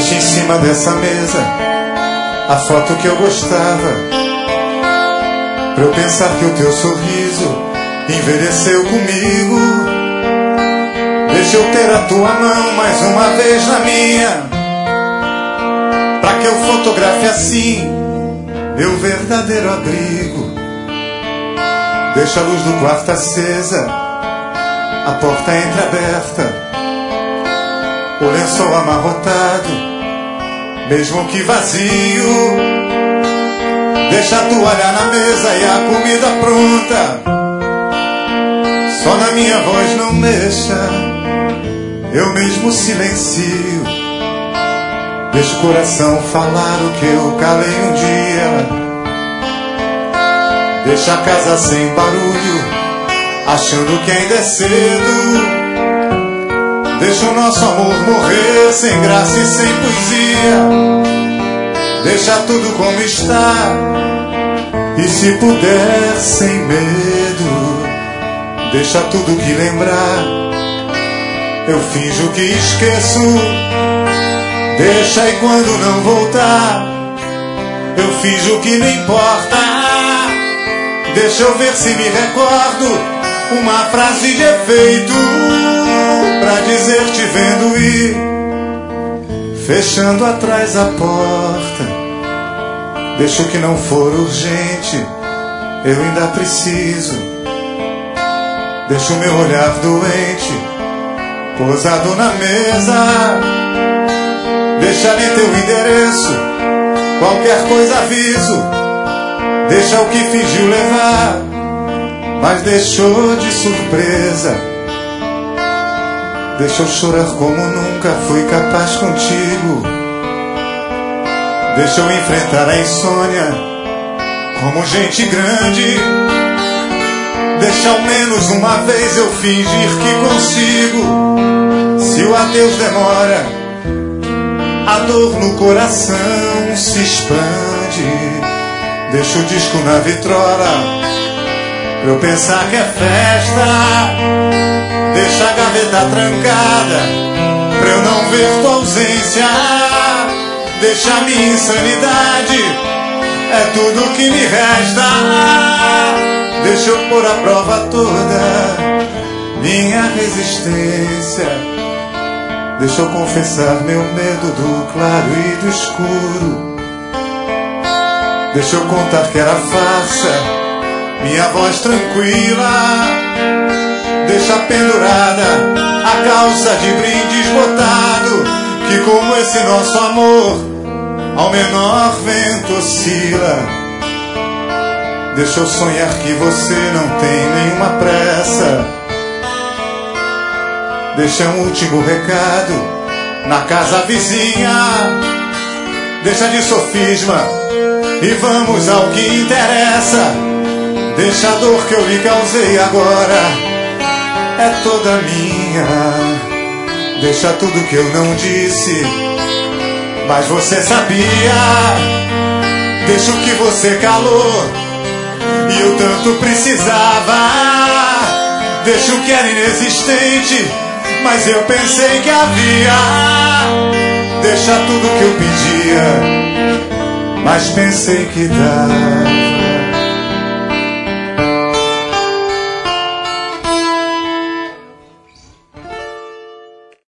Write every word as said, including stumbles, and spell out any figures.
Deixa em cima dessa mesa a foto que eu gostava, pra eu pensar que o teu sorriso envelheceu comigo. Deixa eu ter a tua mão mais uma vez na minha, pra que eu fotografe assim meu verdadeiro abrigo. Deixa a luz do quarto acesa, a porta entreaberta, o lençol amarrotado, mesmo que vazio. Deixa a toalha na mesa e a comida pronta. Só na minha voz não mexa, eu mesmo silencio. Deixa o coração falar o que eu calei um dia. Deixa a casa sem barulho, achando que ainda é cedo. Deixa o nosso amor morrer sem graça e sem poesia. Deixa tudo como está, e se puder sem medo. Deixa tudo que lembrar, eu finjo que esqueço. Deixa e quando não voltar, eu finjo que não importa. Deixa eu ver se me recordo uma frase de efeito, pra dizer te vendo ir, fechando atrás a porta. Deixa o que não for urgente, eu ainda preciso. Deixa o meu olhar doente posado na mesa. Deixa ali teu endereço, qualquer coisa aviso. Deixa o que fingiu levar, mas deixou de surpresa. Deixa eu chorar como nunca fui capaz contigo. Deixa eu enfrentar a insônia como gente grande. Deixa ao menos uma vez eu fingir que consigo. Se o adeus demora, a dor no coração se expande. Deixa o disco na vitrola, pra eu pensar que é festa. Deixa a gaveta trancada, pra eu não ver tua ausência. Deixa a minha insanidade, é tudo que me resta. Deixa eu pôr a prova toda, minha resistência. Deixa eu confessar meu medo do claro e do escuro. Deixa eu contar que era farsa, minha voz tranquila. Deixa pendurada a calça de brindes botado, que como esse nosso amor ao menor vento oscila. Deixa eu sonhar que você não tem nenhuma pressa. Deixa um último recado na casa vizinha. Deixa de sofisma e vamos ao que interessa. Deixa a dor que eu lhe causei agora, é toda minha. Deixa tudo que eu não disse, mas você sabia. Deixa o que você calou e eu tanto precisava. Deixa o que era inexistente, mas eu pensei que havia. Deixa tudo que eu pedia, mas pensei que dava.